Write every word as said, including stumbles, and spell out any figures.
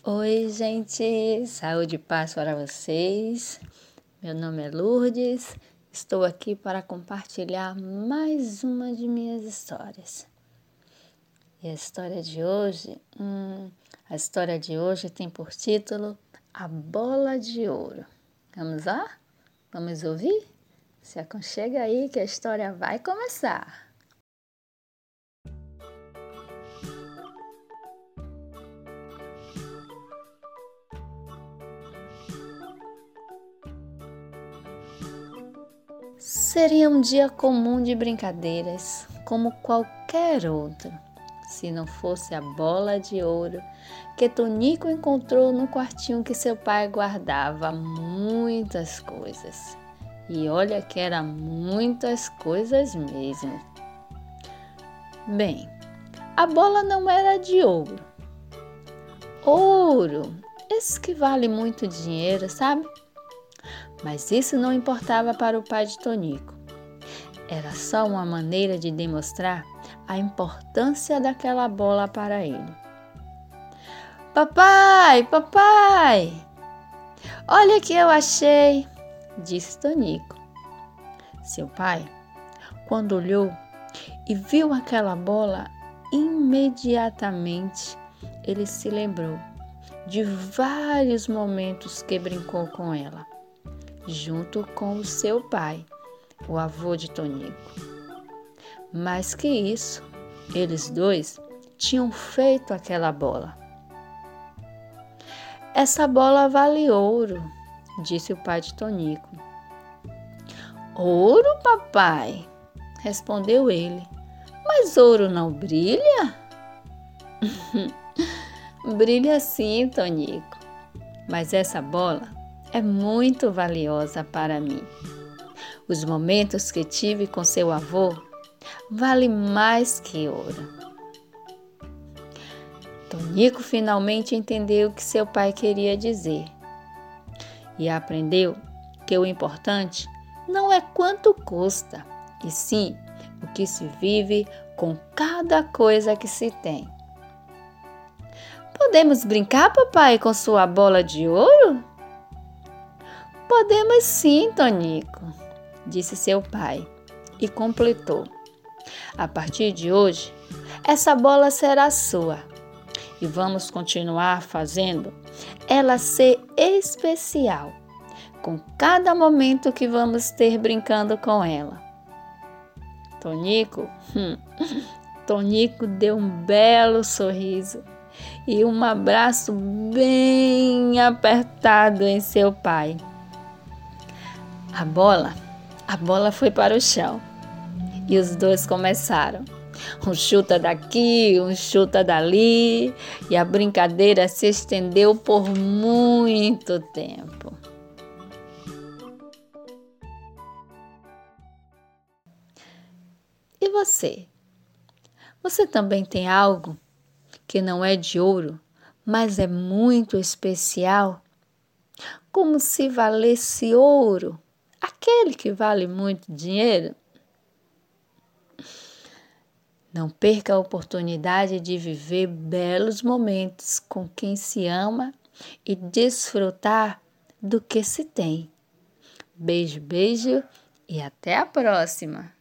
Oi, gente! Saúde e paz para vocês. Meu nome é Lourdes. Estou aqui para compartilhar mais uma de minhas histórias. E a história de hoje, hum, a história de hoje tem por título A Bola de Ouro. Vamos lá? Vamos ouvir? Se aconchega aí que a história vai começar. Seria um dia comum de brincadeiras, como qualquer outro, se não fosse a bola de ouro que Tonico encontrou no quartinho que seu pai guardava muitas coisas. E olha que eram muitas coisas mesmo. Bem, a bola não era de ouro. Ouro, esse que vale muito dinheiro, sabe? Mas isso não importava para o pai de Tonico. Era só uma maneira de demonstrar a importância daquela bola para ele. Papai, papai, olha o que eu achei, disse Tonico. Seu pai, quando olhou e viu aquela bola, imediatamente ele se lembrou de vários momentos que brincou com ela, junto com o seu pai, o avô de Tonico. Mais que isso, eles dois tinham feito aquela bola. Essa bola vale ouro, disse o pai de Tonico. Ouro, papai? Respondeu ele. Mas ouro não brilha? Brilha sim, Tonico. Mas essa bola é muito valiosa para mim. Os momentos que tive com seu avô valem mais que ouro. Tonico finalmente entendeu o que seu pai queria dizer e aprendeu que o importante não é quanto custa, e sim o que se vive com cada coisa que se tem. Podemos brincar, papai, com sua bola de ouro? Podemos sim, Tonico, disse seu pai e completou. A partir de hoje, essa bola será sua e vamos continuar fazendo ela ser especial com cada momento que vamos ter brincando com ela. Tonico, hum, Tonico deu um belo sorriso e um abraço bem apertado em seu pai. A bola, a bola foi para o chão e os dois começaram. Um chuta daqui, um chuta dali, e a brincadeira se estendeu por muito tempo. E você? Você também tem algo que não é de ouro, mas é muito especial? Como se valesse ouro, aquele que vale muito dinheiro? Não perca a oportunidade de viver belos momentos com quem se ama e desfrutar do que se tem. Beijo, beijo e até a próxima!